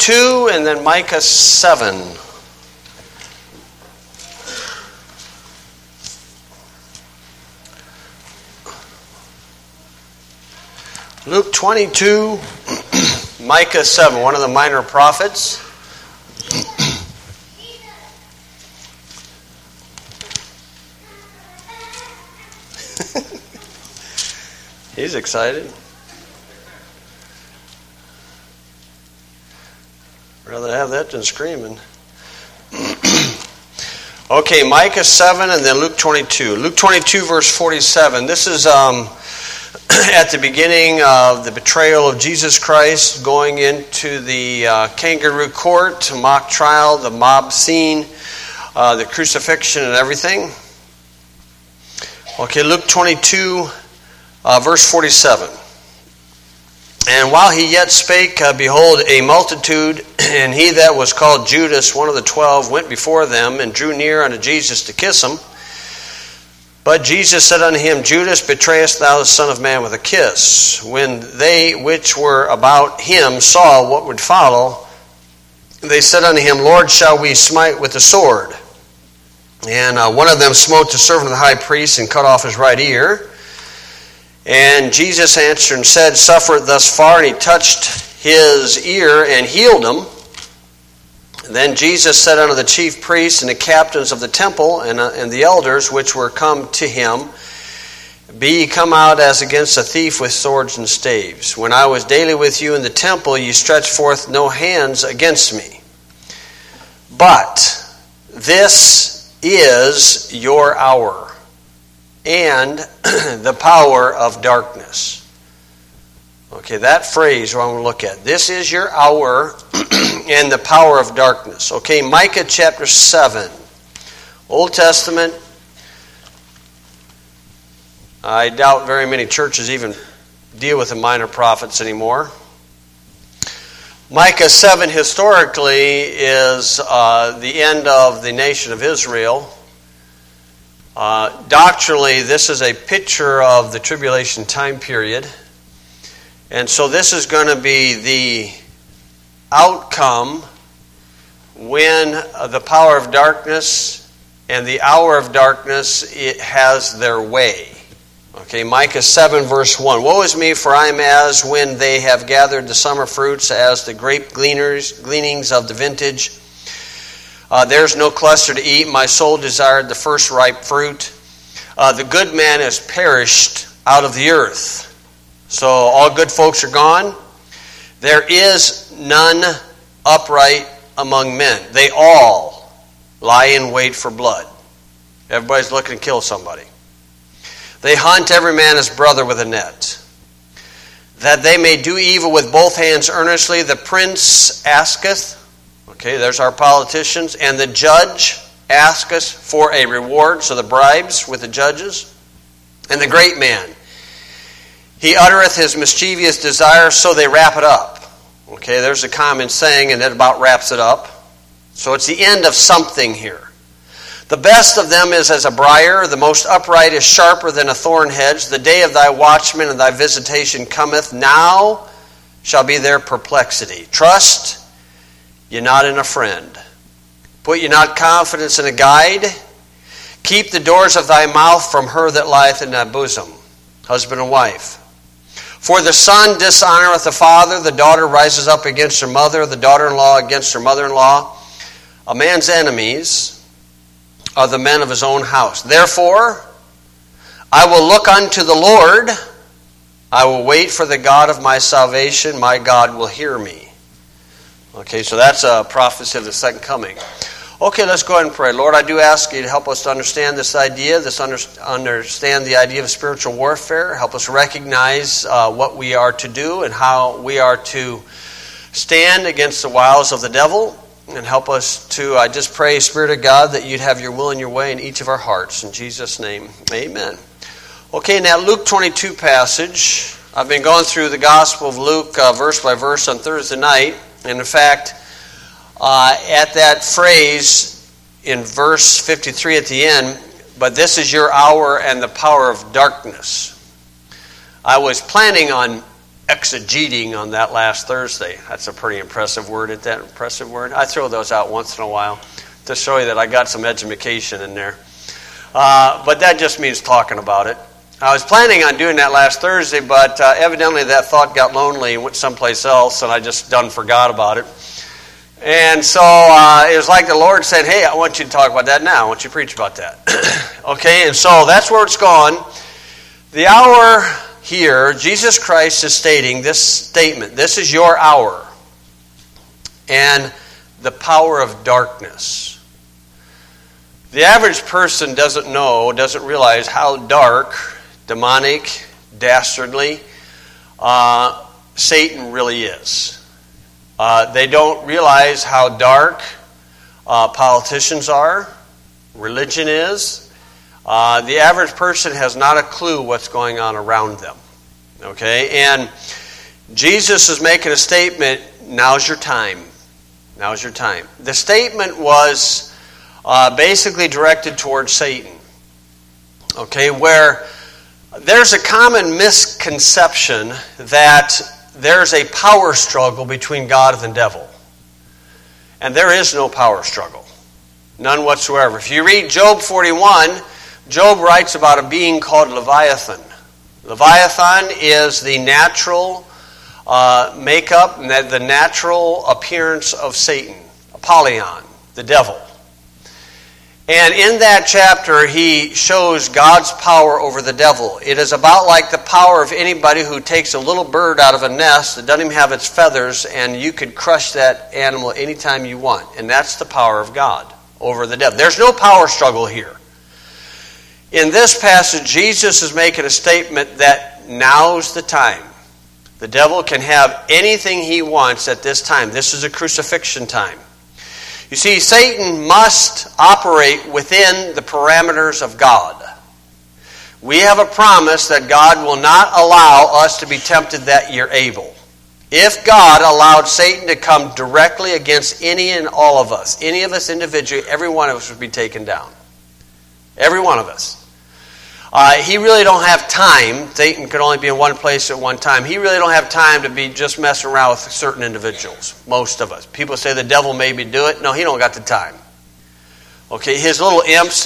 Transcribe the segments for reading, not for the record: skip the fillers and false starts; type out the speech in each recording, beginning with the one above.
22 and then Micah 7. Luke 22, Micah 7, one of the minor prophets. He's excited. Rather have that than screaming. Okay, Micah 7 and then Luke 22. Luke 22 verse 47. This is at the beginning of the betrayal of Jesus Christ, going into the kangaroo court, mock trial, the mob scene, the crucifixion and everything. Okay, Luke 22 verse 47. And while he yet spake, behold, a multitude, and he that was called Judas, one of the 12, went before them, and drew near unto Jesus to kiss him. But Jesus said unto him, Judas, betrayest thou the Son of Man with a kiss? When they which were about him saw what would follow, they said unto him, Lord, shall we smite with the sword? And one of them smote the servant of the high priest, and cut off his right ear. And Jesus answered and said, Suffer it thus far. And he touched his ear and healed him. Then Jesus said unto the chief priests and the captains of the temple and the elders which were come to him, Be ye come out as against a thief with swords and staves. When I was daily with you in the temple, ye stretched forth no hands against me. But this is your hour and the power of darkness. Okay, that phrase we're going to look at. This is your hour and the power of darkness. Okay, Micah chapter 7. Old Testament. I doubt very many churches even deal with the minor prophets anymore. Micah 7 historically is the end of the nation of Israel. Doctrinally, this is a picture of the tribulation time period. And so this is going to be the outcome when the power of darkness and the hour of darkness it has their way. Okay, Micah 7 verse 1. Woe is me, for I am as when they have gathered the summer fruits, as the grape gleanings of the vintage. There's no cluster to eat. My soul desired the first ripe fruit. The good man is perished out of the earth. So all good folks are gone. There is none upright among men. They all lie in wait for blood. Everybody's looking to kill somebody. They hunt every man his brother with a net, that they may do evil with both hands earnestly. The prince asketh, okay, there's our politicians, and the judge asketh for a reward, so the bribes with the judges. And the great man, he uttereth his mischievous desire, so they wrap it up. Okay, there's a common saying, and that about wraps it up. So it's the end of something here. The best of them is as a briar, the most upright is sharper than a thorn hedge. The day of thy watchman and thy visitation cometh, now shall be their perplexity. Trust ye not in a friend. Put ye not confidence in a guide. Keep the doors of thy mouth from her that lieth in thy bosom, husband and wife. For the son dishonoreth the father, the daughter rises up against her mother, the daughter-in-law against her mother-in-law. A man's enemies are the men of his own house. Therefore, I will look unto the Lord. I will wait for the God of my salvation. My God will hear me. Okay, so that's a prophecy of the second coming. Okay, let's go ahead and pray. Lord, I do ask you to help us to understand this idea, understand the idea of spiritual warfare. Help us recognize what we are to do and how we are to stand against the wiles of the devil. And help us to, I just pray, Spirit of God, that you'd have your will and your way in each of our hearts. In Jesus' name, amen. Okay, now Luke 22 passage. I've been going through the Gospel of Luke verse by verse on Thursday night. And in fact, at that phrase in verse 53 at the end, but this is your hour and the power of darkness. I was planning on exegeting on that last Thursday. That's a pretty impressive word, isn't that impressive word? I throw those out once in a while to show you that I got some education in there. But that just means talking about it. I was planning on doing that last Thursday, but evidently that thought got lonely and went someplace else, and I just done forgot about it. And so it was like the Lord said, hey, I want you to talk about that now. I want you to preach about that. Okay, and so that's where it's gone. The hour here, Jesus Christ is stating this statement. This is your hour. And the power of darkness. The average person doesn't realize how dark, demonic, dastardly Satan really is. They don't realize how dark politicians are, religion is. The average person has not a clue what's going on around them. Okay? And Jesus is making a statement, now's your time. Now's your time. The statement was basically directed towards Satan. Okay? Where there's a common misconception that there's a power struggle between God and the devil. And there is no power struggle. None whatsoever. If you read Job 41, Job writes about a being called Leviathan. Leviathan is the natural makeup, the natural appearance of Satan, Apollyon, the devil. And in that chapter, he shows God's power over the devil. It is about like the power of anybody who takes a little bird out of a nest that doesn't even have its feathers, and you could crush that animal anytime you want. And that's the power of God over the devil. There's no power struggle here. In this passage, Jesus is making a statement that now's the time. The devil can have anything he wants at this time. This is a crucifixion time. You see, Satan must operate within the parameters of God. We have a promise that God will not allow us to be tempted that you're able. If God allowed Satan to come directly against any and all of us individually, every one of us would be taken down. Every one of us. He really don't have time. Satan could only be in one place at one time. He really don't have time to be just messing around with certain individuals. Most of us. People say the devil maybe do it. No, he don't got the time. Okay, his little imps,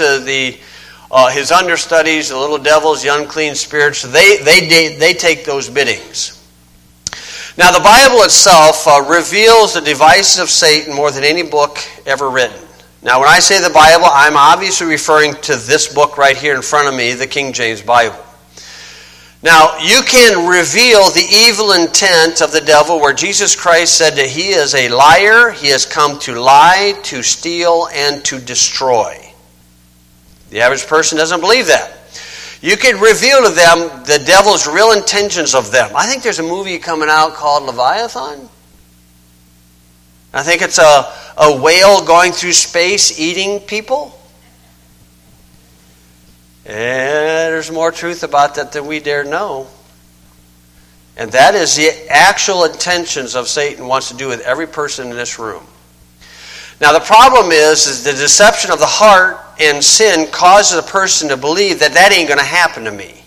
his understudies, the little devils, the unclean spirits, they take those biddings. Now, the Bible itself reveals the devices of Satan more than any book ever written. Now, when I say the Bible, I'm obviously referring to this book right here in front of me, the King James Bible. Now, you can reveal the evil intent of the devil where Jesus Christ said that he is a liar, he has come to lie, to steal, and to destroy. The average person doesn't believe that. You can reveal to them the devil's real intentions of them. I think there's a movie coming out called Leviathan. I think it's a whale going through space eating people. And there's more truth about that than we dare know. And that is the actual intentions of Satan wants to do with every person in this room. Now the problem is the deception of the heart and sin causes a person to believe that ain't going to happen to me.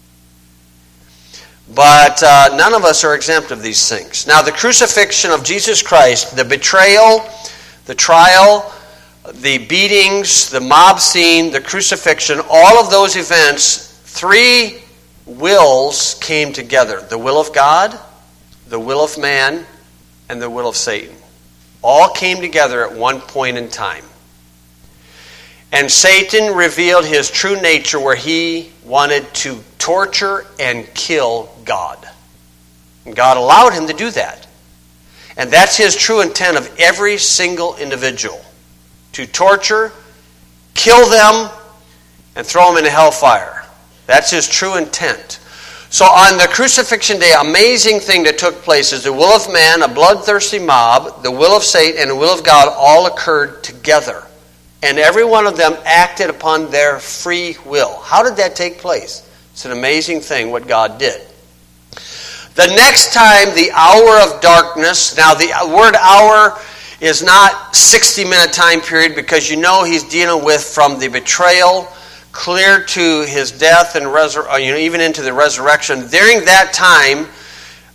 But none of us are exempt of these things. Now, the crucifixion of Jesus Christ, the betrayal, the trial, the beatings, the mob scene, the crucifixion, all of those events, three wills came together. The will of God, the will of man, and the will of Satan. All came together at one point in time. And Satan revealed his true nature where he wanted to torture and kill God. And God allowed him to do that. And that's his true intent of every single individual. To torture, kill them, and throw them into hellfire. That's his true intent. So on the crucifixion day, amazing thing that took place is the will of man, a bloodthirsty mob, the will of Satan, and the will of God all occurred together. And every one of them acted upon their free will. How did that take place? It's an amazing thing what God did. The next time, the hour of darkness. Now, the word hour is not 60-minute time period because you know he's dealing with from the betrayal clear to his death and even into the resurrection. During that time,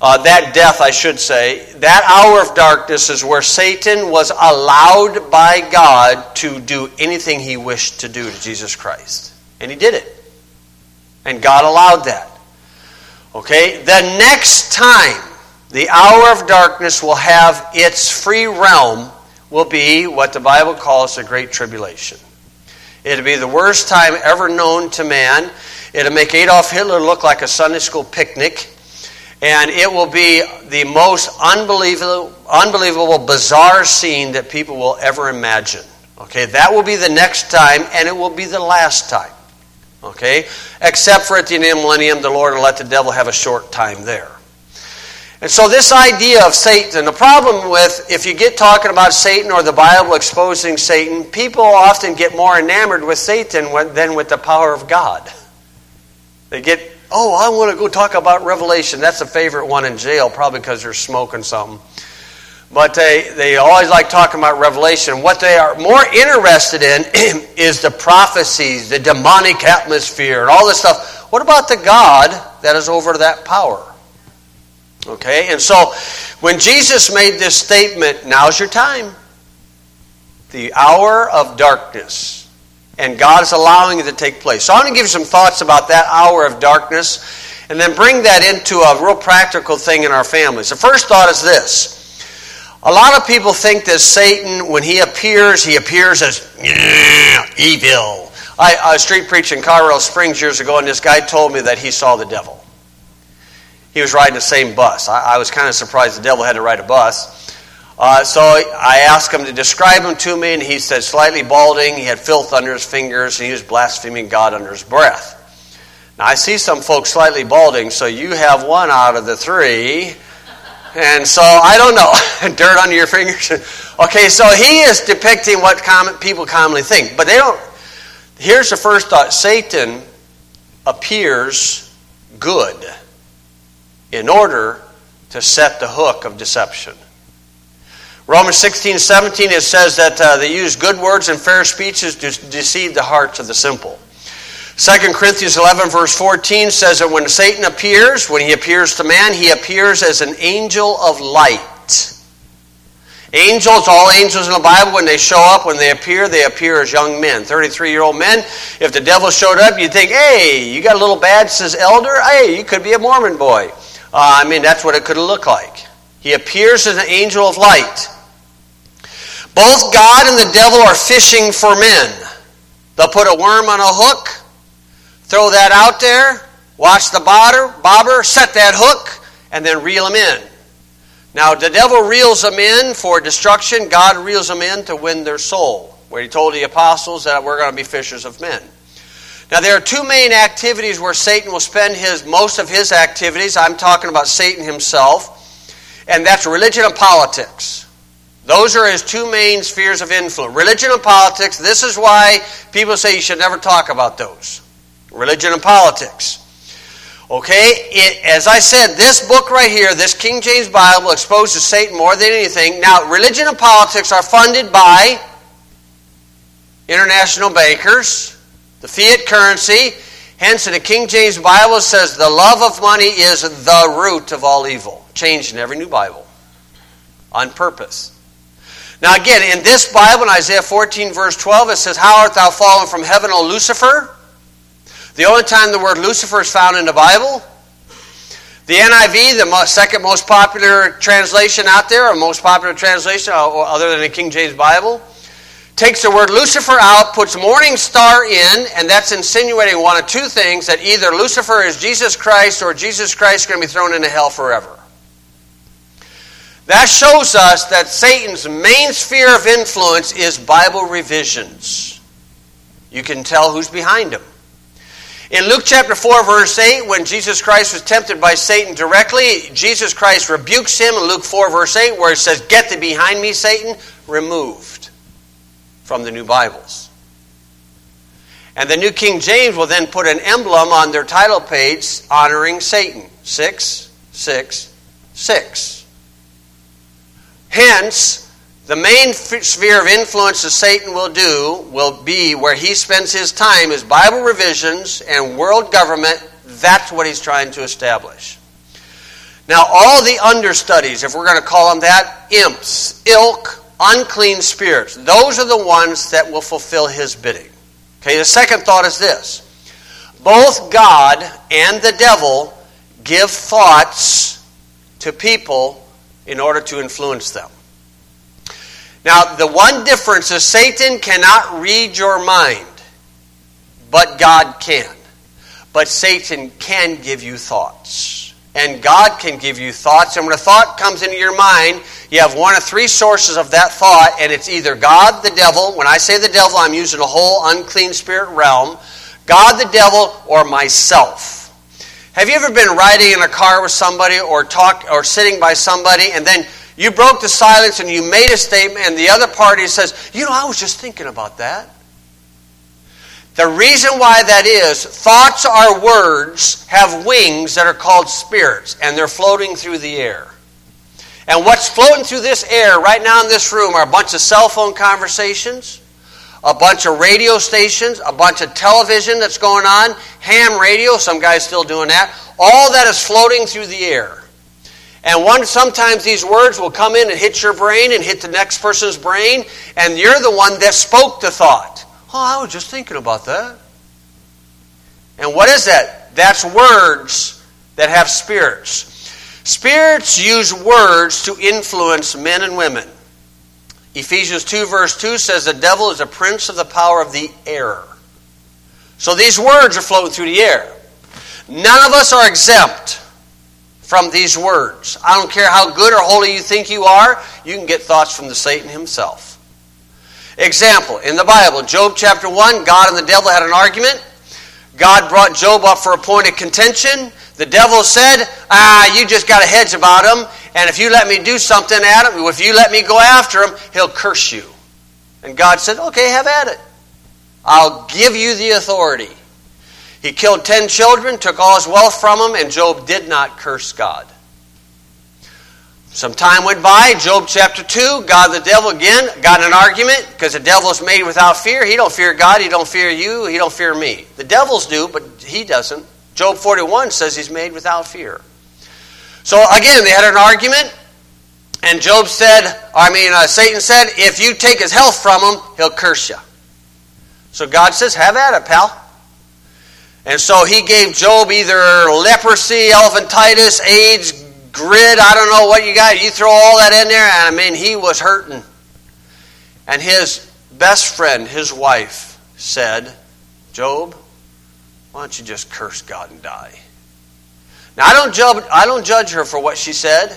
that death, I should say, that hour of darkness is where Satan was allowed by God to do anything he wished to do to Jesus Christ. And he did it. And God allowed that. Okay? The next time the hour of darkness will have its free realm will be what the Bible calls the Great Tribulation. It'll be the worst time ever known to man. It'll make Adolf Hitler look like a Sunday school picnic. And it will be the most unbelievable, bizarre scene that people will ever imagine. Okay, that will be the next time, and it will be the last time. Okay, except for at the end of the millennium, the Lord will let the devil have a short time there. And so this idea of Satan, the problem with, if you get talking about Satan or the Bible exposing Satan, people often get more enamored with Satan than with the power of God. They get, oh, I want to go talk about Revelation. That's a favorite one in jail, probably because they're smoking something. But they always like talking about Revelation. What they are more interested in is the prophecies, the demonic atmosphere, and all this stuff. What about the God that is over that power? Okay, and so when Jesus made this statement, now's your time. The hour of darkness. And God is allowing it to take place. So I'm going to give you some thoughts about that hour of darkness and then bring that into a real practical thing in our families. The first thought is this. A lot of people think that Satan, when he appears as evil. I was street preaching in Colorado Springs years ago, and this guy told me that he saw the devil. He was riding the same bus. I was kind of surprised the devil had to ride a bus. So I asked him to describe him to me, and he said slightly balding, he had filth under his fingers, and he was blaspheming God under his breath. Now I see some folks slightly balding, so you have one out of the three. And so, I don't know, dirt under your fingers. Okay, so he is depicting what people commonly think. But they don't. Here's the first thought. Satan appears good in order to set the hook of deception. Romans 16:17, it says that they use good words and fair speeches to deceive the hearts of the simple. 2 Corinthians 11 verse 14 says that when Satan appears, when he appears to man, he appears as an angel of light. Angels, all angels in the Bible, when they show up, when they appear as young men, 33-year-old men. If the devil showed up, you'd think, hey, you got a little badge that says elder? Hey, you could be a Mormon boy. That's what it could look like. He appears as an angel of light. Both God and the devil are fishing for men. They'll put a worm on a hook, throw that out there, watch the bobber, set that hook, and then reel them in. Now, the devil reels them in for destruction. God reels them in to win their soul, where he told the apostles that we're going to be fishers of men. Now, there are two main activities where Satan will spend most of his activities. I'm talking about Satan himself, and that's religion and politics. Those are his two main spheres of influence. Religion and politics. This is why people say you should never talk about those. Religion and politics. Okay, as I said, this book right here, this King James Bible, exposes Satan more than anything. Now, religion and politics are funded by international bankers, the fiat currency. Hence, in the King James Bible, it says the love of money is the root of all evil. Changed in every new Bible. On purpose. Now again, in this Bible, in Isaiah 14 verse 12, it says, how art thou fallen from heaven, O Lucifer? The only time the word Lucifer is found in the Bible. The NIV, the second most popular translation out there, or most popular translation other than the King James Bible, takes the word Lucifer out, puts morning star in, and that's insinuating one of two things, that either Lucifer is Jesus Christ or Jesus Christ is going to be thrown into hell forever. That shows us that Satan's main sphere of influence is Bible revisions. You can tell who's behind him. In Luke chapter 4, verse 8, when Jesus Christ was tempted by Satan directly, Jesus Christ rebukes him in Luke 4, verse 8, where it says, get thee behind me, Satan, removed from the new Bibles. And the New King James will then put an emblem on their title page honoring Satan. 666. Hence, the main sphere of influence that Satan will be where he spends his time is Bible revisions and world government. That's what he's trying to establish. Now, all the understudies, if we're going to call them that, imps, ilk, unclean spirits, those are the ones that will fulfill his bidding. Okay, the second thought is this. Both God and the devil give thoughts to people in order to influence them. Now, the one difference is Satan cannot read your mind, but God can. But Satan can give you thoughts. And God can give you thoughts. And when a thought comes into your mind, you have one of three sources of that thought, and it's either God, the devil. When I say the devil, I'm using the whole unclean spirit realm. God, the devil, or myself. Have you ever been riding in a car with somebody or sitting by somebody, and then you broke the silence and you made a statement, and the other party says, I was just thinking about that. The reason why that is, thoughts are words, have wings that are called spirits, and they're floating through the air. And what's floating through this air right now in this room are a bunch of cell phone conversations, a bunch of radio stations, a bunch of television that's going on, ham radio, some guys still doing that. All that is floating through the air. And sometimes these words will come in and hit your brain and hit the next person's brain, and you're the one that spoke the thought. I was just thinking about that. And what is that? That's words that have spirits. Spirits use words to influence men and women. Ephesians 2 verse 2 says the devil is a prince of the power of the air. So these words are floating through the air. None of us are exempt from these words. I don't care how good or holy you think you are, you can get thoughts from the Satan himself. Example, in the Bible, Job chapter 1, God and the devil had an argument. God brought Job up for a point of contention. The devil said, you just got a hedge about him, and if you let me do something at him, if you let me go after him, he'll curse you. And God said, okay, have at it. I'll give you the authority. He killed 10 children, took all his wealth from them, and Job did not curse God. Some time went by, Job chapter 2, God and the devil again got in an argument because the devil is made without fear. He don't fear God, he don't fear you, he don't fear me. The devils do, but he doesn't. Job 41 says he's made without fear. So again, they had an argument, and Satan said, if you take his health from him, he'll curse you. So God says, have at it, pal. And so he gave Job either leprosy, elephantitis, AIDS, grid, I don't know what you got. You throw all that in there, and he was hurting. And his best friend, his wife, said, Job, why don't you just curse God and die? Now, I don't judge her for what she said.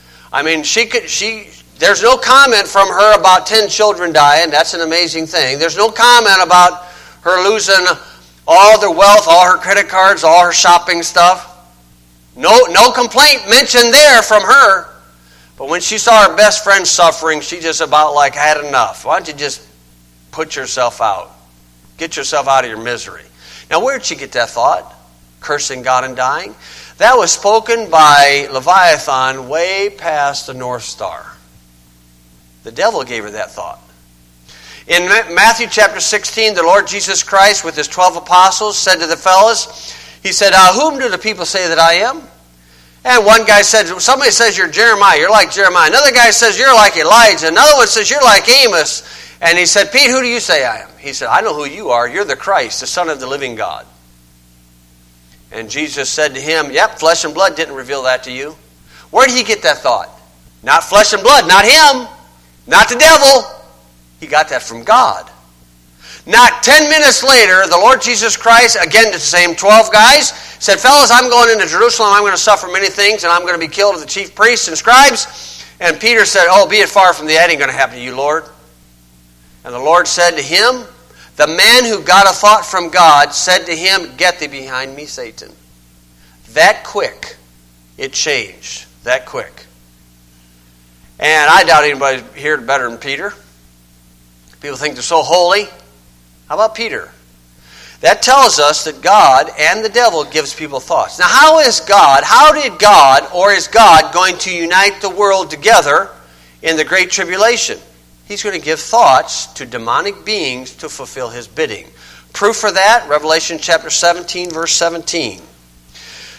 There's no comment from her about 10 children dying. That's an amazing thing. There's no comment about her losing all their wealth, all her credit cards, all her shopping stuff. No complaint mentioned there from her. But when she saw her best friend suffering, she just about had enough. Why don't you just put yourself out? Get yourself out of your misery. Now, where did she get that thought? Cursing God and dying? That was spoken by Leviathan way past the North Star. The devil gave her that thought. In Matthew chapter 16, the Lord Jesus Christ with his 12 apostles said to the fellows, he said, whom do the people say that I am? And one guy said, somebody says you're Jeremiah. You're like Jeremiah. Another guy says you're like Elijah. Another one says you're like Amos. And he said, Pete, who do you say I am? He said, I know who you are. You're the Christ, the Son of the living God. And Jesus said to him, yep, flesh and blood didn't reveal that to you. Where did he get that thought? Not flesh and blood, not him, not the devil. He got that from God. Not 10 minutes later, the Lord Jesus Christ, again the same 12 guys, said, fellas, I'm going into Jerusalem. I'm going to suffer many things, and I'm going to be killed of the chief priests and scribes. And Peter said, be it far from thee, that ain't going to happen to you, Lord. And the Lord said to him, the man who got a thought from God said to him, get thee behind me, Satan. That quick, it changed. That quick. And I doubt anybody here better than Peter. People think they're so holy. How about Peter? That tells us that God and the devil gives people thoughts. Now, how did God, or is God going to unite the world together in the Great Tribulation? He's going to give thoughts to demonic beings to fulfill his bidding. Proof for that, Revelation chapter 17, verse 17.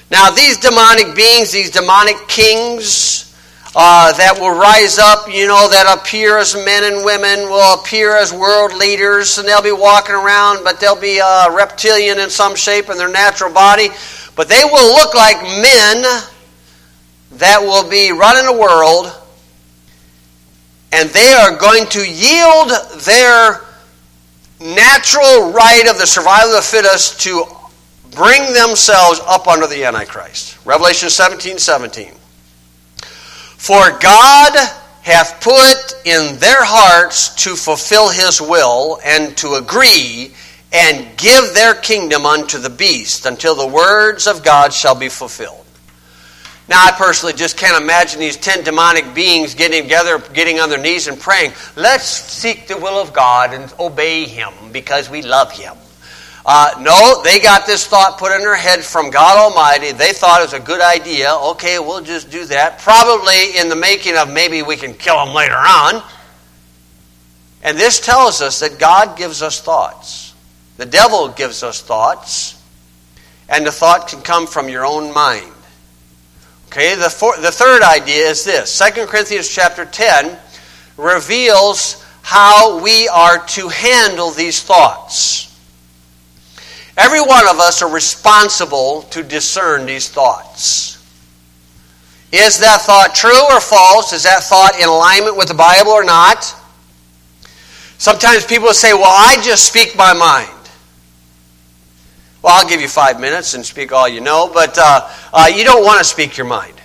Now, these demonic beings, these demonic kings that will rise up, that appear as men and women, will appear as world leaders, and they'll be walking around, but they'll be reptilian in some shape in their natural body. But they will look like men that will be running the world, and they are going to yield their natural right of the survival of the fittest to bring themselves up under the Antichrist. Revelation 17:17. For God hath put in their hearts to fulfill his will, and to agree, and give their kingdom unto the beast, until the words of God shall be fulfilled. Now, I personally just can't imagine these 10 demonic beings getting together, getting on their knees and praying, let's seek the will of God and obey him because we love him. No, they got this thought put in their head from God Almighty. They thought it was a good idea. Okay, we'll just do that. Probably in the making of maybe we can kill them later on. And this tells us that God gives us thoughts. The devil gives us thoughts. And the thought can come from your own mind. Okay, the third idea is this. 2 Corinthians chapter 10 reveals how we are to handle these thoughts. Every one of us are responsible to discern these thoughts. Is that thought true or false? Is that thought in alignment with the Bible or not? Sometimes people say, well, I just speak my mind. Well, I'll give you 5 minutes and speak all you know, but you don't want to speak your mind.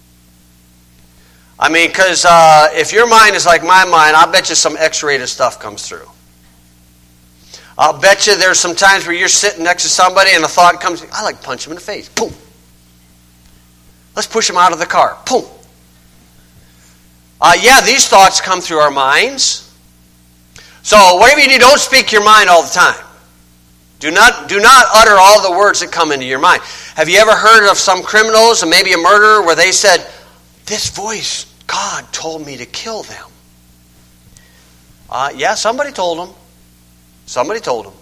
I mean, because if your mind is like my mind, I'll bet you some X-rated stuff comes through. I'll bet you there's some times where you're sitting next to somebody and a thought comes, I like to punch him in the face. Boom. Let's push him out of the car. Boom. Yeah, these thoughts come through our minds. So whatever you do, don't speak your mind all the time. Do not utter all the words that come into your mind. Have you ever heard of some criminals and maybe a murderer where they said, this voice, God told me to kill them? Yeah, somebody told them. Somebody told them.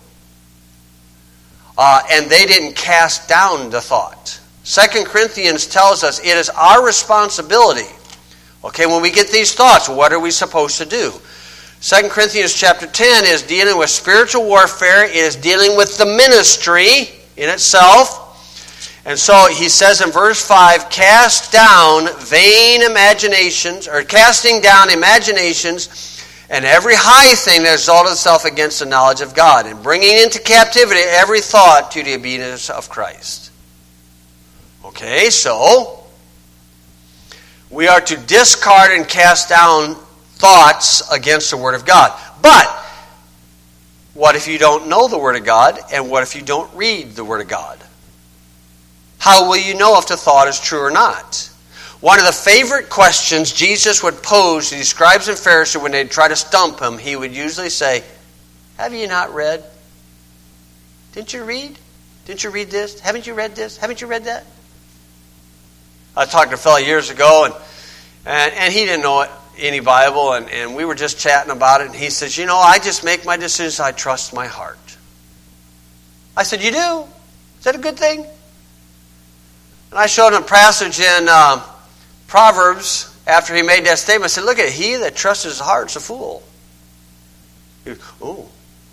And they didn't cast down the thought. 2 Corinthians tells us it is our responsibility. Okay, when we get these thoughts, what are we supposed to do? 2 Corinthians chapter 10 is dealing with spiritual warfare. It is dealing with the ministry in itself. And so he says in verse 5, cast down vain imaginations, or casting down imaginations, and every high thing that exalteth itself against the knowledge of God, and bringing into captivity every thought to the obedience of Christ. Okay, so we are to discard and cast down thoughts against the Word of God. But what if you don't know the Word of God, and what if you don't read the Word of God? How will you know if the thought is true or not? One of the favorite questions Jesus would pose to the scribes and Pharisees when they'd try to stump him, he would usually say, have you not read? Didn't you read? Didn't you read this? Haven't you read this? Haven't you read that? I talked to a fellow years ago, and he didn't know any Bible, and we were just chatting about it, and he says, I just make my decisions, I trust my heart. I said, you do? Is that a good thing? And I showed him a passage in Proverbs after he made that statement. I said, look at it, he that trusts his heart is a fool. He goes, oh.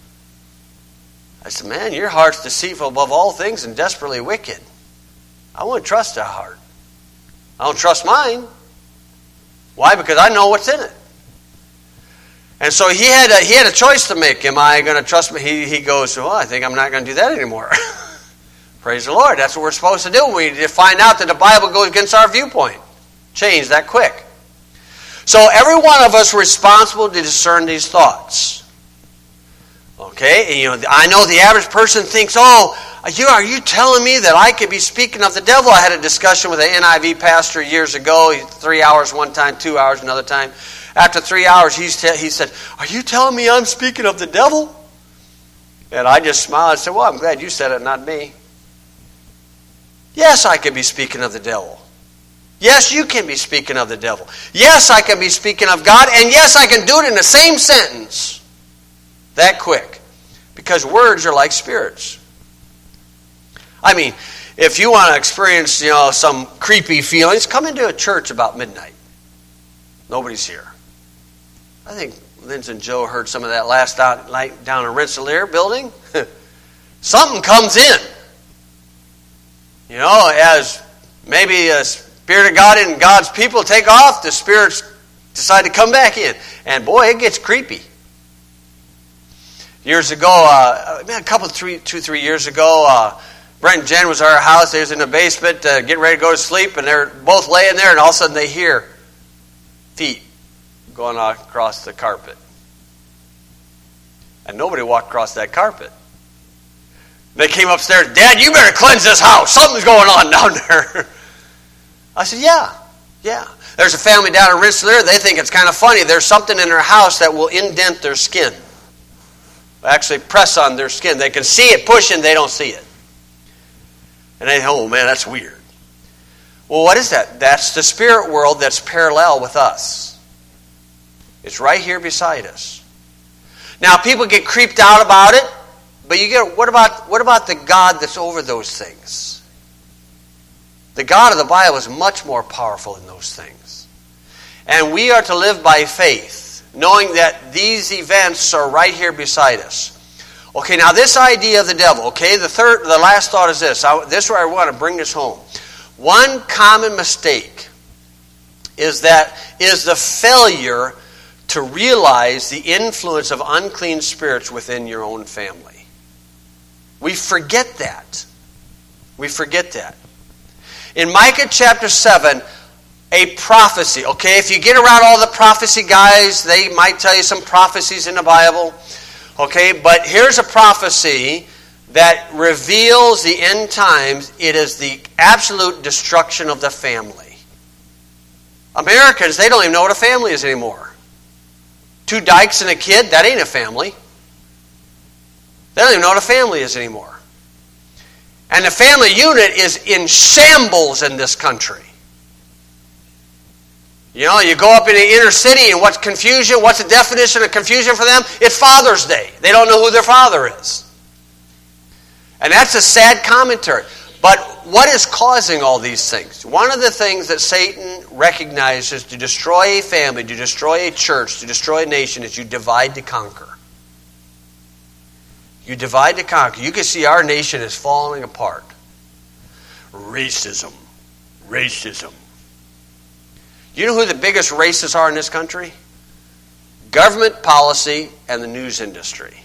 I said, man, your heart's deceitful above all things and desperately wicked. I wouldn't trust that heart. I don't trust mine. Why? Because I know what's in it. And so he had a choice to make. Am I going to trust me? He goes, well, I think I'm not going to do that anymore. Praise the Lord. That's what we're supposed to do. We find out that the Bible goes against our viewpoint. Change that quick. So every one of us is responsible to discern these thoughts. Okay? And, I know the average person thinks, are you telling me that I could be speaking of the devil? I had a discussion with an NIV pastor years ago, 3 hours one time, 2 hours another time. After 3 hours, he said, are you telling me I'm speaking of the devil? And I just smiled and said, well, I'm glad you said it, not me. Yes, I could be speaking of the devil. Yes, you can be speaking of the devil. Yes, I can be speaking of God. And yes, I can do it in the same sentence. That quick. Because words are like spirits. I mean, If you want to experience, some creepy feelings, come into a church about midnight. Nobody's here. I think Linz and Joe heard some of that last night down in Rensselaer building. Something comes in. As maybe a Spirit of God and God's people take off, the spirits decide to come back in. And boy, it gets creepy. Years ago, 2-3 years ago, Brent and Jen was at our house. They was in the basement getting ready to go to sleep, and they're both laying there, and all of a sudden they hear feet going across the carpet. And nobody walked across that carpet. They came upstairs, Dad, you better cleanse this house. Something's going on down there. I said, yeah. There's a family down in Rensselaer. They think it's kind of funny. There's something in their house that will indent their skin. Actually press on their skin. They can see it pushing, they don't see it. And they think, oh man, that's weird. Well, what is that? That's the spirit world that's parallel with us. It's right here beside us. Now, people get creeped out about it, but what about the God that's over those things? The God of the Bible is much more powerful in those things. And we are to live by faith, knowing that these events are right here beside us. Okay, now this idea of the devil, okay, the last thought is this. This is where I want to bring this home. One common mistake is the failure to realize the influence of unclean spirits within your own family. We forget that. In Micah chapter 7, a prophecy. Okay, if you get around all the prophecy guys, they might tell you some prophecies in the Bible. Okay, but here's a prophecy that reveals the end times. It is the absolute destruction of the family. Americans, they don't even know what a family is anymore. 2 dykes and a kid, that ain't a family. They don't even know what a family is anymore. And the family unit is in shambles in this country. You go up in the inner city and what's confusion? What's the definition of confusion for them? It's Father's Day. They don't know who their father is. And that's a sad commentary. But what is causing all these things? One of the things that Satan recognizes to destroy a family, to destroy a church, to destroy a nation is you divide to conquer. You divide to conquer. You can see our nation is falling apart. Racism. You know who the biggest racists are in this country? Government policy and the news industry.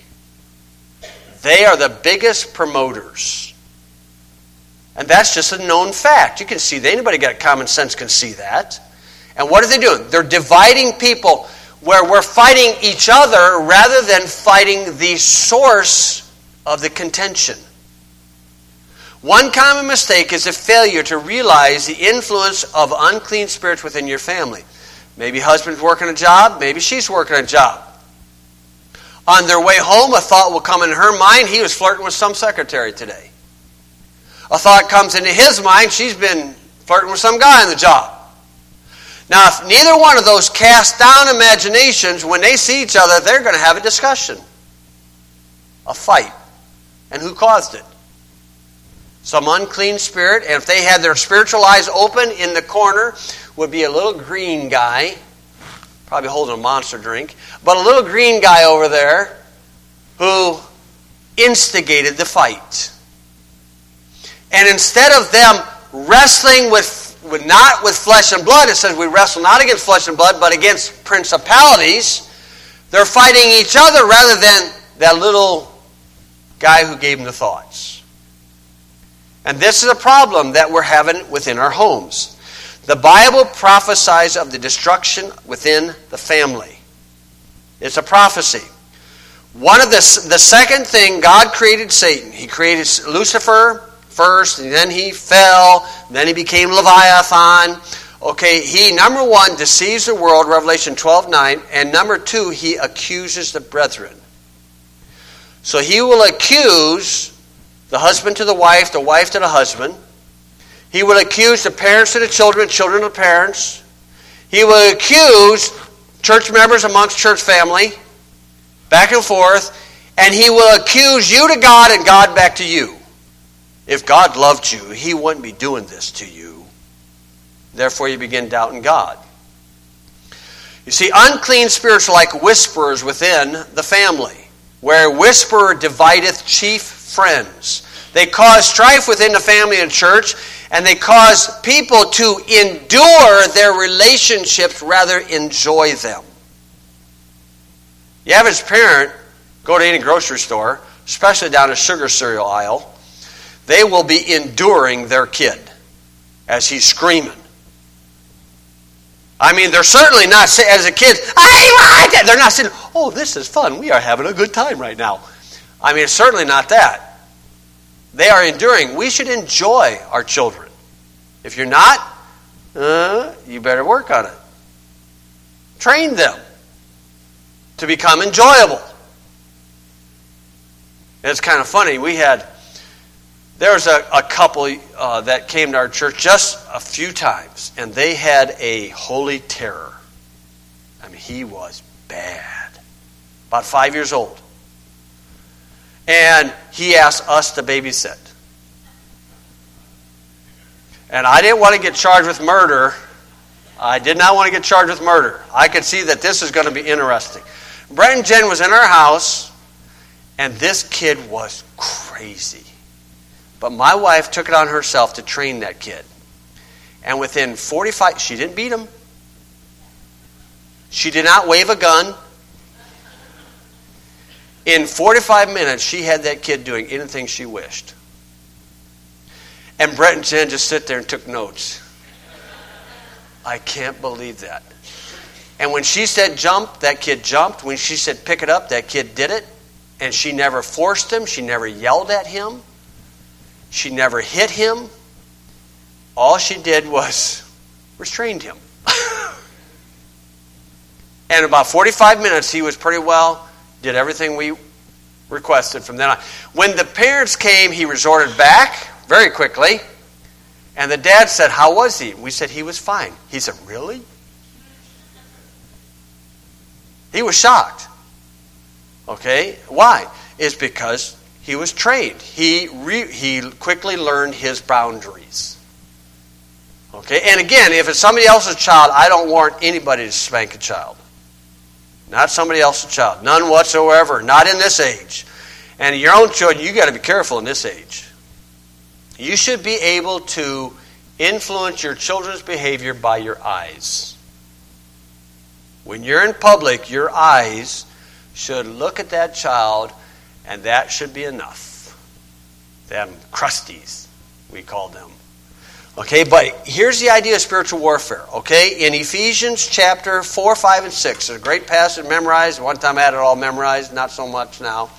They are the biggest promoters. And that's just a known fact. You can see that. Anybody got common sense can see that. And what are they doing? They're dividing people where we're fighting each other rather than fighting the source of the contention. One common mistake is a failure to realize the influence of unclean spirits within your family. Maybe husband's working a job, maybe she's working a job. On their way home, a thought will come in her mind, he was flirting with some secretary today. A thought comes into his mind, she's been flirting with some guy on the job. Now, if neither one of those cast down imaginations, when they see each other, they're going to have a discussion. A fight. And who caused it? Some unclean spirit. And if they had their spiritual eyes open, in the corner would be a little green guy, probably holding a Monster drink, but a little green guy over there who instigated the fight. And instead of them wrestling not with flesh and blood, it says we wrestle not against flesh and blood, but against principalities. They're fighting each other rather than that little guy who gave them the thoughts. And this is a problem that we're having within our homes. The Bible prophesies of the destruction within the family. It's a prophecy. The second thing, God created Satan. He created Lucifer first, and then he fell, then he became Leviathan. Okay, he, number one, deceives the world, Revelation 12:9, and number two, he accuses the brethren. So he will accuse the husband to the wife to the husband. He will accuse the parents to the children to the parents. He will accuse church members amongst church family, back and forth, and he will accuse you to God and God back to you. If God loved you, He wouldn't be doing this to you. Therefore, you begin doubting God. You see, unclean spirits are like whisperers within the family, where a whisperer divideth chief friends. They cause strife within the family and church, and they cause people to endure their relationships rather enjoy them. The average parent, go to any grocery store, especially down the sugar cereal aisle, they will be enduring their kid as he's screaming. I mean, they're certainly not saying, as a kid, I want it. They're not saying, oh, this is fun. We are having a good time right now. I mean, it's certainly not that. They are enduring. We should enjoy our children. If you're not, you better work on it. Train them to become enjoyable. And it's kind of funny. There was a couple that came to our church just a few times, and they had a holy terror. I mean, he was bad. About 5 years old. And he asked us to babysit. And I didn't want to get charged with murder. I did not want to get charged with murder. I could see that this is going to be interesting. Brett and Jen was in our house, and this kid was crazy. But my wife took it on herself to train that kid. And within 45, she didn't beat him. She did not wave a gun. In 45 minutes, she had that kid doing anything she wished. And Brett and Jen just sit there and took notes. I can't believe that. And when she said jump, that kid jumped. When she said pick it up, that kid did it. And she never forced him. She never yelled at him. She never hit him. All she did was restrained him. And about 45 minutes, he was pretty well, did everything we requested from then on. When the parents came, he resorted back very quickly. And the dad said, how was he? We said, he was fine. He said, really? He was shocked. Okay? Why? It's because he was trained. He quickly learned his boundaries. Okay? And again, if it's somebody else's child, I don't warrant anybody to spank a child. Not somebody else's child. None whatsoever. Not in this age. And your own children, you got to be careful in this age. You should be able to influence your children's behavior by your eyes. When you're in public, your eyes should look at that child, and that should be enough. Them crusties, we call them. Okay, but here's the idea of spiritual warfare. Okay, in Ephesians chapter 4, 5, and 6, there's a great passage memorized. One time I had it all memorized, not so much now.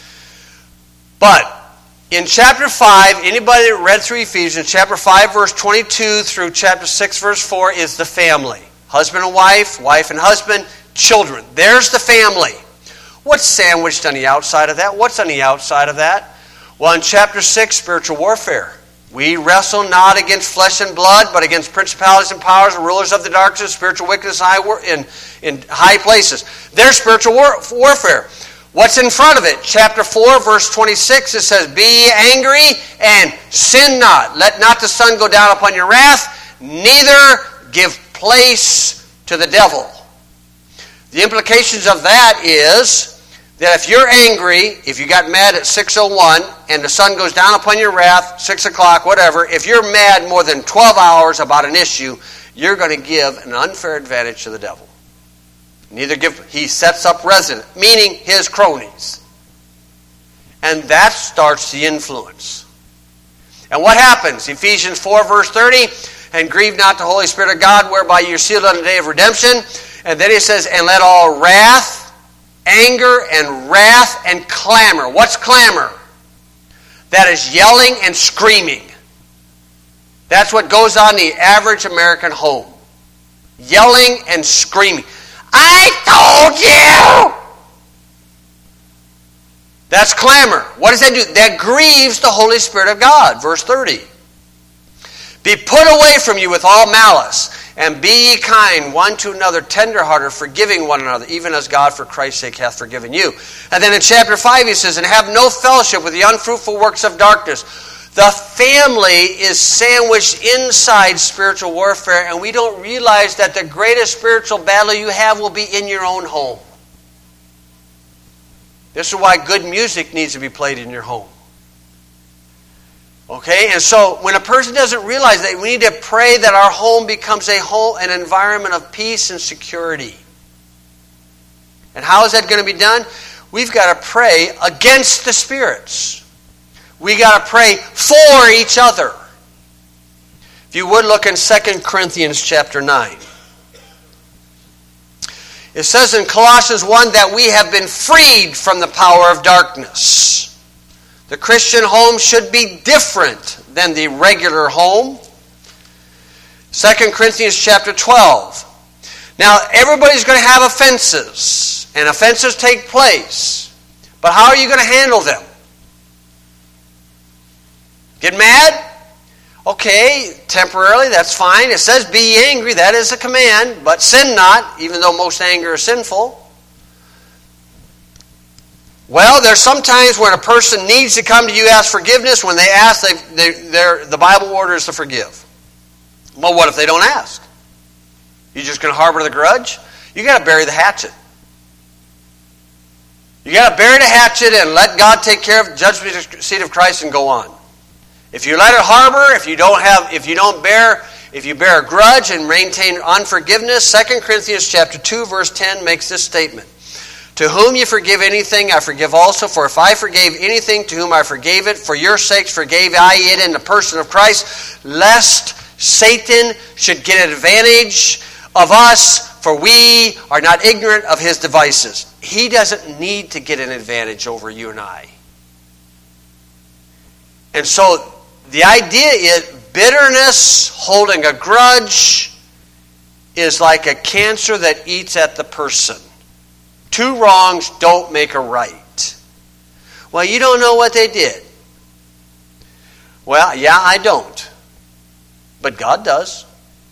But in chapter 5, anybody that read through Ephesians, chapter 5, verse 22 through chapter 6, verse 4 is the family. Husband and wife, wife and husband, children. There's the family. What's sandwiched on the outside of that? What's on the outside of that? Well, in chapter 6, spiritual warfare. We wrestle not against flesh and blood, but against principalities and powers and rulers of the darkness, spiritual wickedness in high places. There's spiritual warfare. What's in front of it? Chapter 4, verse 26, it says, be ye angry and sin not. Let not the sun go down upon your wrath, neither give place to the devil. The implications of that is that if you're angry, if you got mad at 6:01 and the sun goes down upon your wrath, 6 o'clock, whatever, if you're mad more than 12 hours about an issue, you're going to give an unfair advantage to the devil. He sets up resident, meaning his cronies. And that starts the influence. And what happens? Ephesians 4, verse 30, and grieve not the Holy Spirit of God, whereby you're sealed unto the day of redemption. And then he says, and let all wrath, anger, and wrath, and clamor. What's clamor? That is yelling and screaming. That's what goes on in the average American home. Yelling and screaming. I told you! That's clamor. What does that do? That grieves the Holy Spirit of God. Verse 30. Be put away from you with all malice, and be ye kind one to another, tenderhearted, forgiving one another, even as God for Christ's sake hath forgiven you. And then in chapter 5 he says, and have no fellowship with the unfruitful works of darkness. The family is sandwiched inside spiritual warfare, and we don't realize that the greatest spiritual battle you have will be in your own home. This is why good music needs to be played in your home. Okay, and so when a person doesn't realize that, we need to pray that our home becomes an environment of peace and security. And how is that going to be done? We've got to pray against the spirits. We got to pray for each other. If you would look in 2 Corinthians chapter 9. It says in Colossians 1 that we have been freed from the power of darkness. The Christian home should be different than the regular home. 2 Corinthians chapter 12. Now, everybody's going to have offenses, and offenses take place. But how are you going to handle them? Get mad? Okay, temporarily, that's fine. It says be angry, that is a command, but sin not, even though most anger is sinful. Well, there's sometimes when a person needs to come to you, ask forgiveness. When they ask, the Bible orders to forgive. Well, what if they don't ask? You just going to harbor the grudge? You got to bury the hatchet. You got to bury the hatchet and let God take care of the judgment seat of Christ and go on. If you let it harbor, if you bear a grudge and maintain unforgiveness, 2 Corinthians chapter 2 verse 10 makes this statement. To whom you forgive anything, I forgive also. For if I forgave anything, to whom I forgave it, for your sakes forgave I it in the person of Christ, lest Satan should get advantage of us, for we are not ignorant of his devices. He doesn't need to get an advantage over you and I. And so the idea is bitterness, holding a grudge, is like a cancer that eats at the person. Two wrongs don't make a right. Well, you don't know what they did. Well, yeah, I don't. But God does.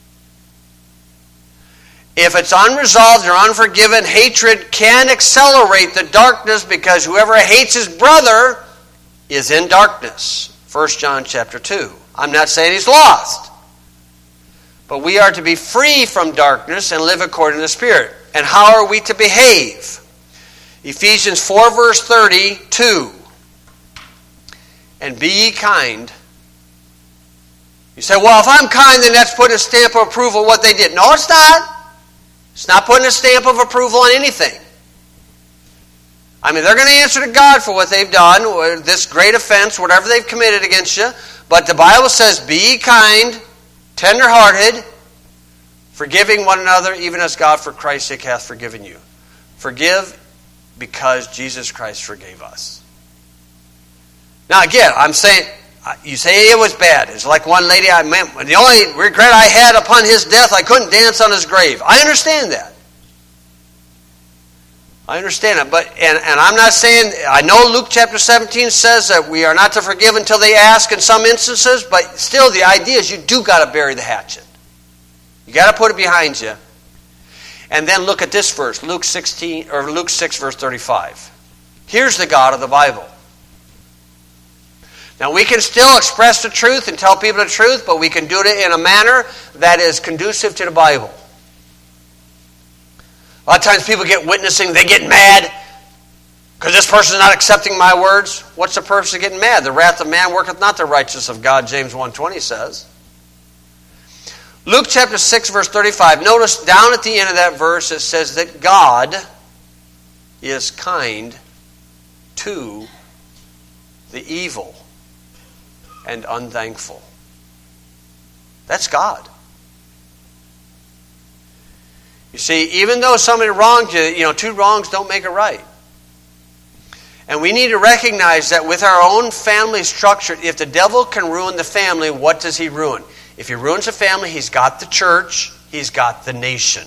If it's unresolved or unforgiven, hatred can accelerate the darkness, because whoever hates his brother is in darkness. 1 John chapter 2. I'm not saying he's lost. But we are to be free from darkness and live according to the Spirit. And how are we to behave? Ephesians 4 verse 32. And be ye kind. You say, well, if I'm kind, then that's putting a stamp of approval on what they did. No, it's not. It's not putting a stamp of approval on anything. I mean, they're going to answer to God for what they've done, or this great offense, whatever they've committed against you. But the Bible says, be ye kind, tender-hearted, forgiving one another, even as God for Christ's sake hath forgiven you. Forgive because Jesus Christ forgave us. Now again, I'm saying, you say it was bad. It's like one lady I met, the only regret I had upon his death, I couldn't dance on his grave. I understand that. I understand it, but and I'm not saying, I know Luke chapter 17 says that we are not to forgive until they ask in some instances, but still the idea is you do got to bury the hatchet. You got to put it behind you. And then look at this verse, Luke 6 verse 35. Here's the God of the Bible. Now we can still express the truth and tell people the truth, but we can do it in a manner that is conducive to the Bible. A lot of times people get witnessing, they get mad because this person is not accepting my words. What's the purpose of getting mad? The wrath of man worketh not the righteousness of God, James 1:20 says. Luke chapter 6 verse 35. Notice down at the end of that verse it says that God is kind to the evil and unthankful. That's God. You see, even though somebody wronged you, two wrongs don't make a right. And we need to recognize that with our own family structure, if the devil can ruin the family, what does he ruin? If he ruins a family, he's got the church, he's got the nation.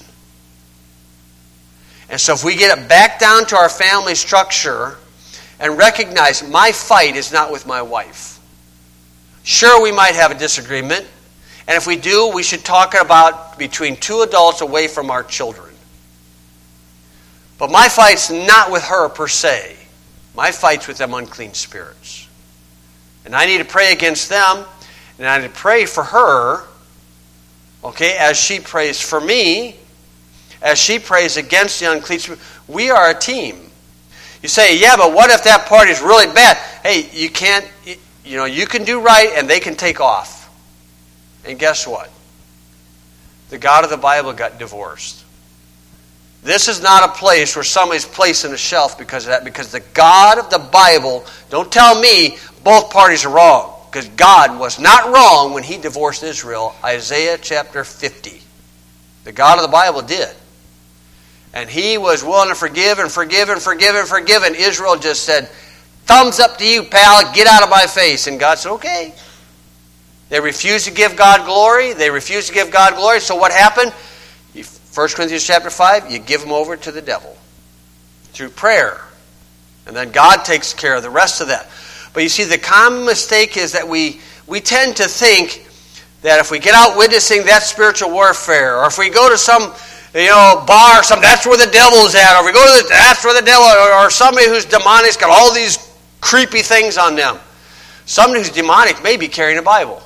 And so if we get it back down to our family structure and recognize my fight is not with my wife. Sure, we might have a disagreement. And if we do, we should talk about between two adults away from our children. But my fight's not with her per se. My fight's with them unclean spirits. And I need to pray against them, and I need to pray for her, okay, as she prays for me, as she prays against the unclean spirit. We are a team. You say, yeah, but what if that party's really bad? Hey, you can't, you can do right and they can take off. And guess what? The God of the Bible got divorced. This is not a place where somebody's placed on a shelf because of that, because the God of the Bible, don't tell me both parties are wrong, because God was not wrong when He divorced Israel. Isaiah chapter 50. The God of the Bible did. And He was willing to forgive and forgive and forgive and forgive, and Israel just said, thumbs up to you, pal, get out of my face. And God said, okay. They refused to give God glory. So what happened? 1 Corinthians chapter 5, you give them over to the devil through prayer. And then God takes care of the rest of that. But you see, the common mistake is that we tend to think that if we get out witnessing, that's spiritual warfare. Or if we go to some bar or something, that's where the devil's at. Or if we go to that's where the devil, or somebody who's demonic's got all these creepy things on them. Somebody who's demonic may be carrying a Bible.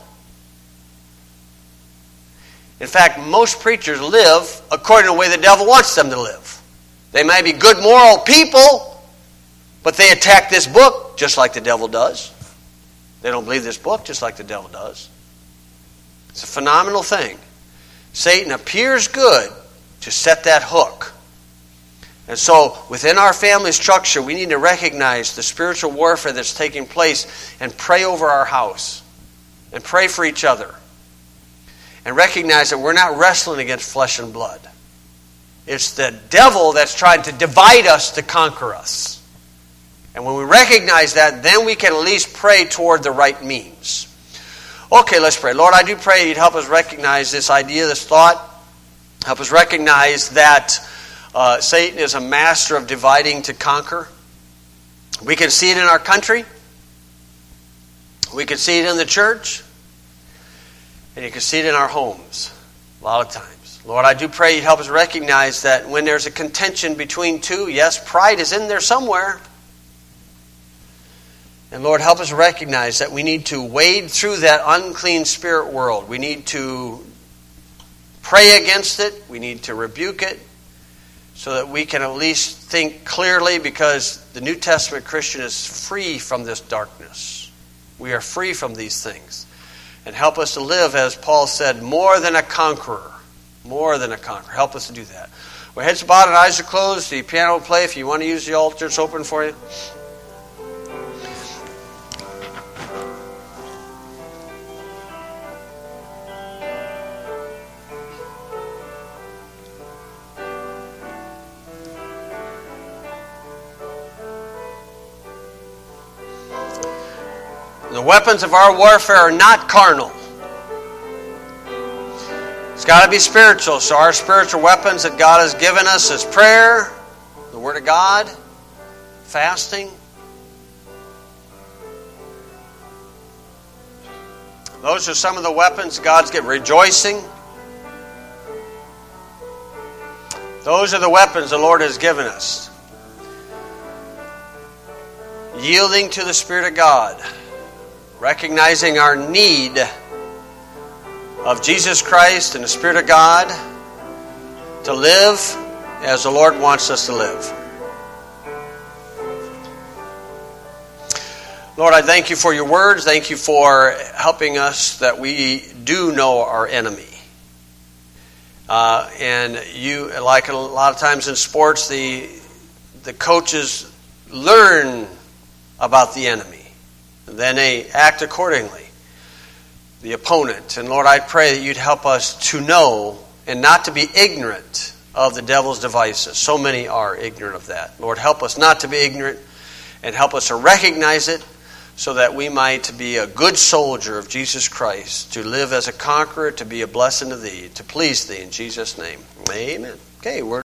In fact, most preachers live according to the way the devil wants them to live. They may be good moral people, but they attack this book just like the devil does. They don't believe this book just like the devil does. It's a phenomenal thing. Satan appears good to set that hook. And so, within our family structure, we need to recognize the spiritual warfare that's taking place and pray over our house. And pray for each other. And recognize that we're not wrestling against flesh and blood. It's the devil that's trying to divide us to conquer us. And when we recognize that, then we can at least pray toward the right means. Okay, let's pray. Lord, I do pray You'd help us recognize this idea, this thought. Help us recognize that Satan is a master of dividing to conquer. We can see it in our country. We can see it in the church. And you can see it in our homes a lot of times. Lord, I do pray You'd help us recognize that when there's a contention between two, yes, pride is in there somewhere. And Lord, help us recognize that we need to wade through that unclean spirit world. We need to pray against it. We need to rebuke it so that we can at least think clearly, because the New Testament Christian is free from this darkness. We are free from these things. And help us to live, as Paul said, more than a conqueror. More than a conqueror. Help us to do that. Well, heads bowed and eyes are closed. The piano will play. If you want to use the altar, it's open for you. The weapons of our warfare are not carnal. It's got to be spiritual. So our spiritual weapons that God has given us is prayer, the Word of God, fasting. Those are some of the weapons God's given. Rejoicing. Those are the weapons the Lord has given us. Yielding to the Spirit of God. Recognizing our need of Jesus Christ and the Spirit of God to live as the Lord wants us to live. Lord, I thank You for Your words. Thank You for helping us that we do know our enemy. And You, like a lot of times in sports, the coaches learn about the enemy. And then they act accordingly, the opponent. And Lord, I pray that You'd help us to know and not to be ignorant of the devil's devices. So many are ignorant of that. Lord, help us not to be ignorant, and help us to recognize it so that we might be a good soldier of Jesus Christ, to live as a conqueror, to be a blessing to Thee, to please Thee in Jesus' name. Amen. Okay, we're